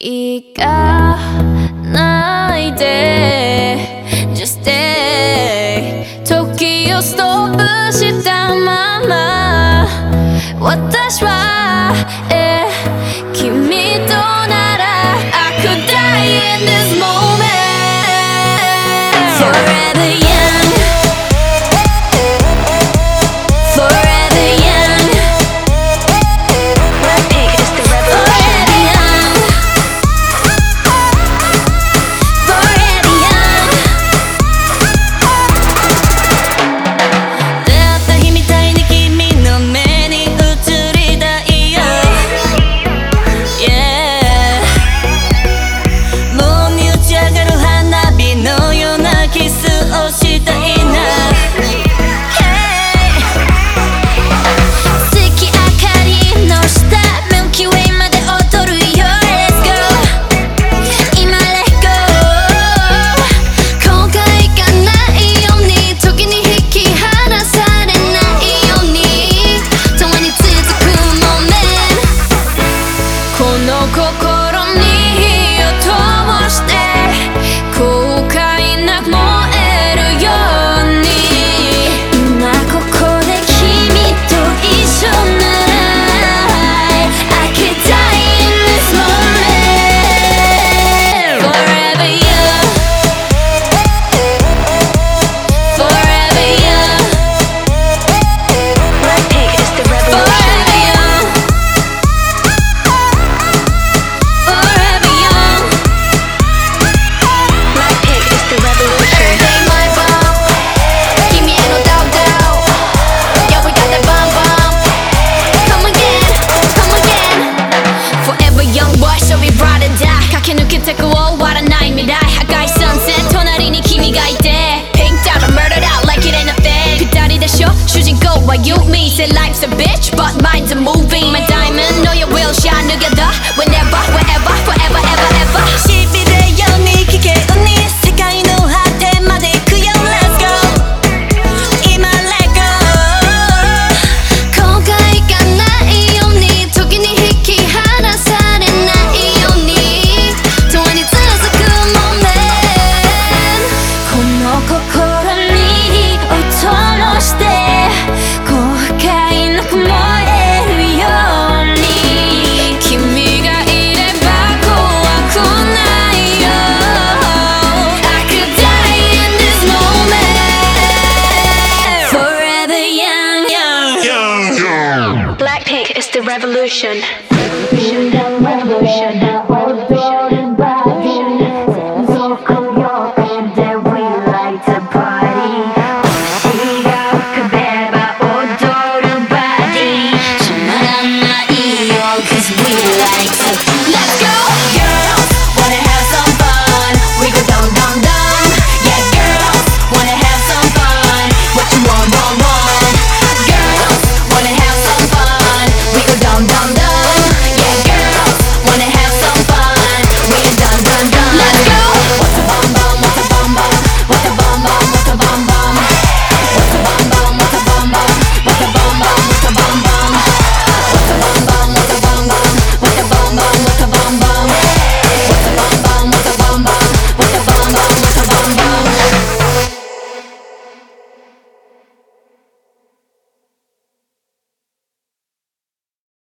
行かないで Just stay 時をストップしたまま私は君となら I could die in this moment Forever young Forever young Blackpink is the revolution Forever young Forever young 出会った日みたいに君の目に映りたいよ Yeah もうに打ち上がる花火のようなキスをしたいな月明かりの下 Milky Way まで踊るよ Let's go 今 Let go 後悔がないように時に引き離されないように共に続く Moment この心に火を灯して後悔なく燃えるように今ここで君と一緒なら I could die in this moment Forever young Forever young Blackpink is the revolution Forever young Forever young Blackpink is the revolution Take my bomb 君への doubt doubt Yeah we got that bomb bomb Come again Come again Forever young boy so we ride or die 駆け抜けてく終わらない未来赤い sunset 隣に君がいて Pinked out or murdered out like it ain't a thing 二人でしょ主人公は you me Say life's a bitch but mine's a movie My diamond know you will shine together Whenever wherever forever ever ever しびれように危険に世界の果てまで行くよ Let's go 今 Let go 後悔がないように時に引き離されないように共に続く Moment この心に火を灯して後悔なく燃えるように君がいれば怖くないよ I could die in this moment Forever young Blackpink is the revolution Cause we like to